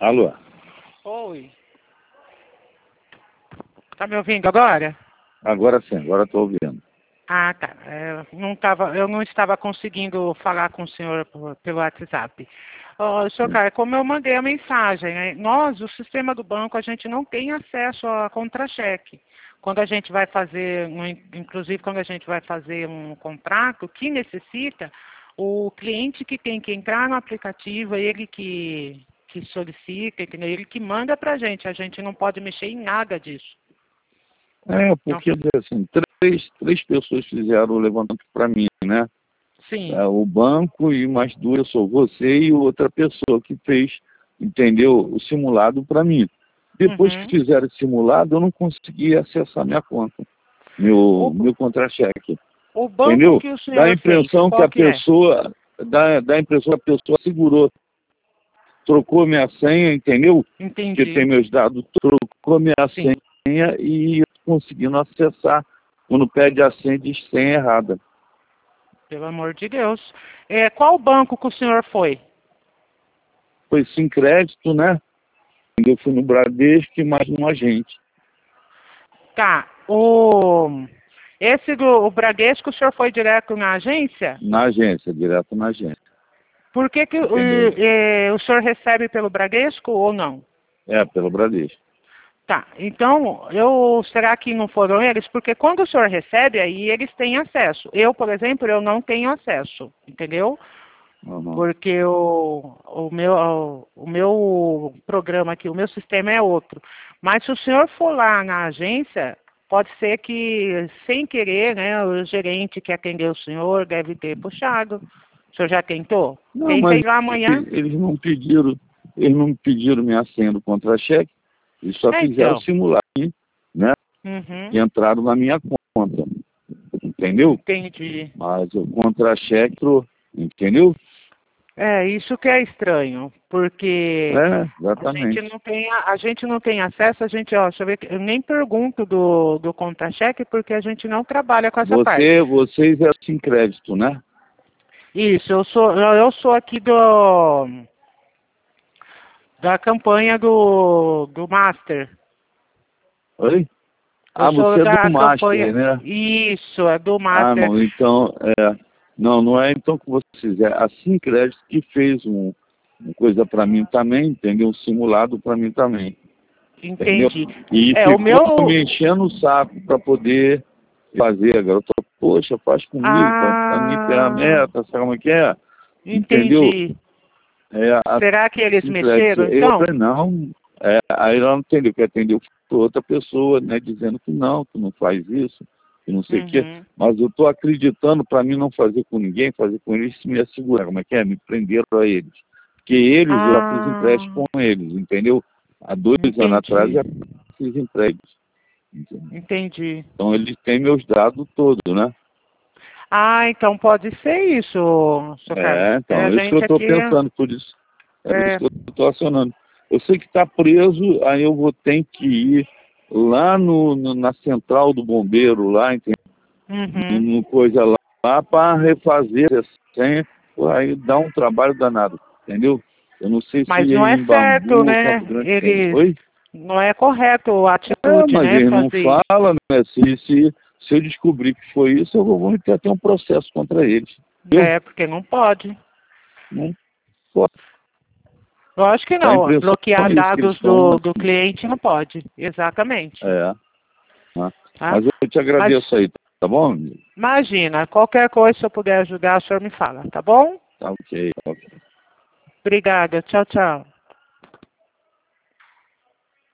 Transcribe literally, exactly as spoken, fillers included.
Alô? Oi. Tá me ouvindo agora? Agora sim, agora estou ouvindo. Ah, tá. É, não tava, eu não estava conseguindo falar com o senhor por- pelo WhatsApp. Ô, senhor Caio, como eu mandei a mensagem, né, nós, o sistema do banco, a gente não tem acesso a contra-cheque. Quando a gente vai fazer, um, inclusive quando a gente vai fazer um contrato que necessita, o cliente que tem que entrar no aplicativo, ele que, que solicita, entendeu? Ele que manda para a gente, a gente não pode mexer em nada disso. É, Não. porque assim, três, três pessoas fizeram o levantamento para mim, né? Sim. É, o banco e mais duas, sou você e outra pessoa que fez, entendeu, o simulado para mim. Depois que Uhum. fizeram o simulado, eu não consegui acessar minha conta, meu, O, meu contra-cheque, o banco entendeu? que o Dá a senhor fez, impressão que qual a que é? pessoa, dá, dá a impressão que a pessoa segurou, trocou minha senha, entendeu? Que tem Entendi. meus dados, trocou minha Sim. senha e eu tô conseguindo acessar. Quando pede a senha, diz senha errada. Pelo amor de Deus. É, qual banco que o senhor foi? Foi sem crédito, né? Eu fui no Bradesco e mais um agente. Tá. O, esse do o Bradesco, o senhor foi direto na agência? Na agência, direto na agência. Por que, que o, Entendeu? é, o senhor recebe pelo Bradesco ou não? É, pelo Bradesco. Tá, então, eu, será que não foram eles? Porque quando o senhor recebe, aí eles têm acesso. Eu, por exemplo, eu não tenho acesso, entendeu? Uhum. Porque o, o, meu, o, o meu programa aqui, o meu sistema é outro. Mas se o senhor for lá na agência, pode ser que, sem querer, né, o gerente que atendeu o senhor deve ter puxado. O senhor já tentou? Não, Tenta mas ir lá amanhã. eles não pediram, eles não pediram minha senha do contra-cheque, eles só É, fizeram então. simular, né? Uhum, E entraram na minha conta. Entendeu? entendi. Mas o contra-cheque, entendeu? É, isso que é estranho, porque É, a gente exatamente. não tem, a, a gente não tem acesso, a gente, ó, deixa eu ver, eu nem pergunto do, do contra-cheque porque a gente não trabalha com essa parte. Você, vocês é sem crédito, né? Isso, eu sou, eu eu sou aqui do, da campanha do, do Master. Oi? Eu Ah, sou você é da do campanha, Master, né? isso, é do Ah, Master. irmão, então, é, não, não é então que você fizer. A Sincrédito que fez um, uma coisa para mim também, entendeu? Um simulado para mim também, entendeu? Entendi. E É, o ficou me meu, enchendo o saco para poder fazer. Agora eu tô, poxa, faz comigo, faz a minha ah, ferramenta, sabe como é que é? Entendeu? entendi. É, a Será que eles Sincrédito, mexeram, eu então? falei, não, é, aí ela não entendeu, que atendeu foi outra pessoa, né, dizendo que não, que não faz isso, que não sei o quê, Uhum. mas eu estou acreditando para mim não fazer com ninguém, fazer com eles, me assegurar, como é que é? Me prenderam a eles. Porque eles, eu já fiz empréstimo Ah, com eles, entendeu? Há dois anos atrás entendi, já fiz empréstimo. Entendeu? entendi. Então eles têm meus dados todos, né? Ah, então pode ser isso, seu Caio. É, É, então, a é isso que eu gente estou aqui, pensando, por isso. É por isso é, que eu estou acionando. Eu sei que está preso, aí eu vou ter que ir lá no, no- na central do bombeiro, lá, entendeu? No, uhum. no coisa lá, lá para refazer a senha, aí dá um trabalho danado, entendeu? Eu não sei se Mas não é em certo, Bangu ou né? Campo Grande tem. Eles, Oi? não é correto a É, atitude, mas né, ele não fazer isso. fala, né? Se, se, se eu descobrir que foi isso, eu vou vou ter até um processo contra eles. Entendeu? É, porque não pode. Não pode. Lógico que Dá a não, impressão bloquear isso, que eles dados do, estão. do cliente não pode. Exatamente, É. Né? tá? Mas eu te Mas agradeço aí, tá bom, amigo? imagina, qualquer coisa, se eu puder ajudar, o senhor me fala, tá bom? Tá ok, tá ok. Obrigada, tchau, tchau.